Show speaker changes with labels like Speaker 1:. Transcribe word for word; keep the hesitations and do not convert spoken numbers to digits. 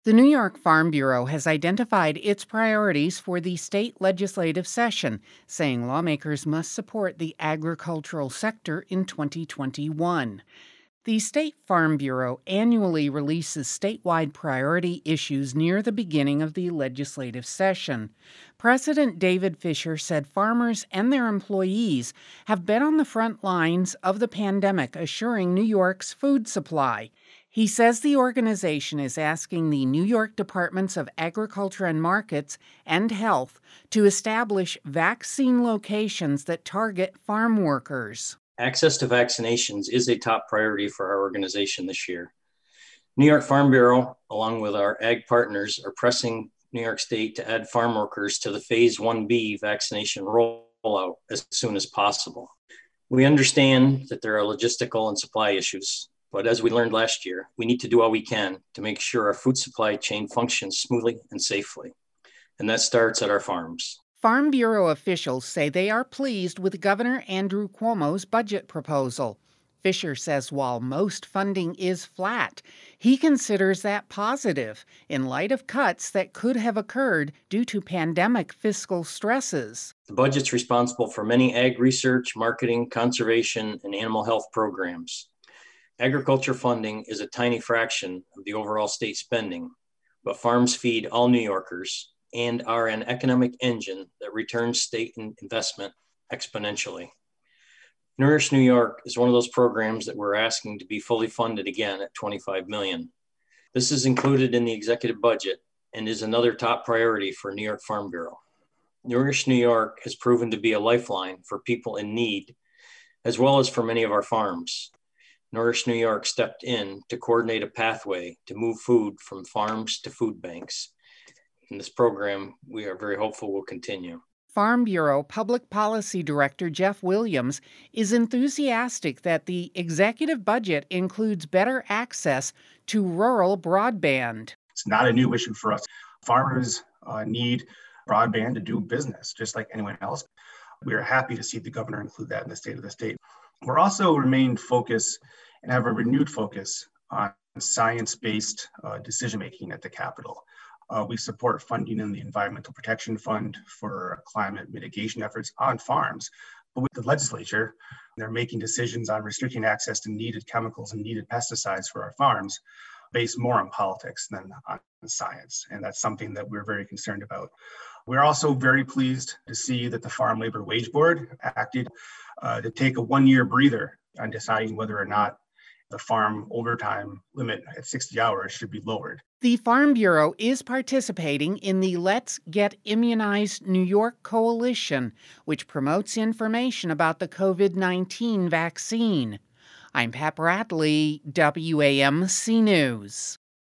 Speaker 1: The New York Farm Bureau has identified its priorities for the state legislative session, saying lawmakers must support the agricultural sector in twenty twenty-one. The State Farm Bureau annually releases statewide priority issues near the beginning of the legislative session. President David Fisher said farmers and their employees have been on the front lines of the pandemic, assuring New York's food supply. He says the organization is asking the New York Departments of Agriculture and Markets and Health to establish vaccine locations that target farm workers.
Speaker 2: Access to vaccinations is a top priority for our organization this year. New York Farm Bureau, along with our ag partners, are pressing New York State to add farm workers to the Phase one B vaccination rollout as soon as possible. We understand that there are logistical and supply issues, but as we learned last year, we need to do all we can to make sure our food supply chain functions smoothly and safely. And that starts at our farms.
Speaker 1: Farm Bureau officials say they are pleased with Governor Andrew Cuomo's budget proposal. Fisher says while most funding is flat, he considers that positive in light of cuts that could have occurred due to pandemic fiscal stresses.
Speaker 2: The budget's responsible for many ag research, marketing, conservation, and animal health programs. Agriculture funding is a tiny fraction of the overall state spending, but farms feed all New Yorkers and are an economic engine that returns state investment exponentially. Nourish New York is one of those programs that we're asking to be fully funded again at twenty-five million dollars. This is included in the executive budget and is another top priority for New York Farm Bureau. Nourish New York has proven to be a lifeline for people in need, as well as for many of our farms. Nourish New York stepped in to coordinate a pathway to move food from farms to food banks. In this program, we are very hopeful will continue.
Speaker 1: Farm Bureau Public Policy Director Jeff Williams is enthusiastic that the executive budget includes better access to rural broadband.
Speaker 3: It's not a new issue for us. Farmers uh, need broadband to do business, just like anyone else. We are happy to see the governor include that in the state of the state. We're also remained focused and have a renewed focus on science-based uh, decision-making at the Capitol. Uh, we support funding in the Environmental Protection Fund for climate mitigation efforts on farms. But with the legislature, they're making decisions on restricting access to needed chemicals and needed pesticides for our farms based more on politics than on science. And that's something that we're very concerned about. We're also very pleased to see that the Farm Labor Wage Board acted uh, to take a one-year breather on deciding whether or not the farm overtime limit at sixty hours should be lowered.
Speaker 1: The Farm Bureau is participating in the Let's Get Immunized New York Coalition, which promotes information about the COVID nineteen vaccine. I'm Pat Bradley, W A M C News.